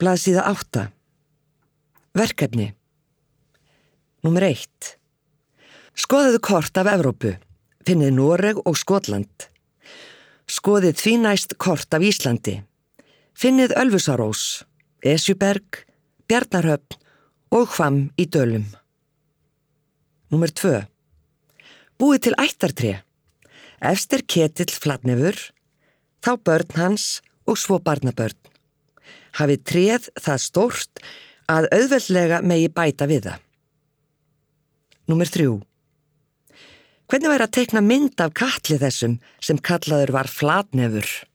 Blaðsíða 8. Verkefni. Númer 1. Skoðið kort af Evrópu. Finnið Noreg og Skotland. Skoðið því næst kort af Íslandi. Finnið Ölfusárós, Esjuberg, Bjarnarhöfn og Hvamm í Dölum. Númer 2. Búið til ættartré. Efst Ketill flatnefur, þá börn hans og svo barnabörn. Hafið tréð það stórt að auðveldlega megi bæta við það. Númer 3. Hvernig væri að teikna mynd af katli þessum sem kallaður var flatnefur?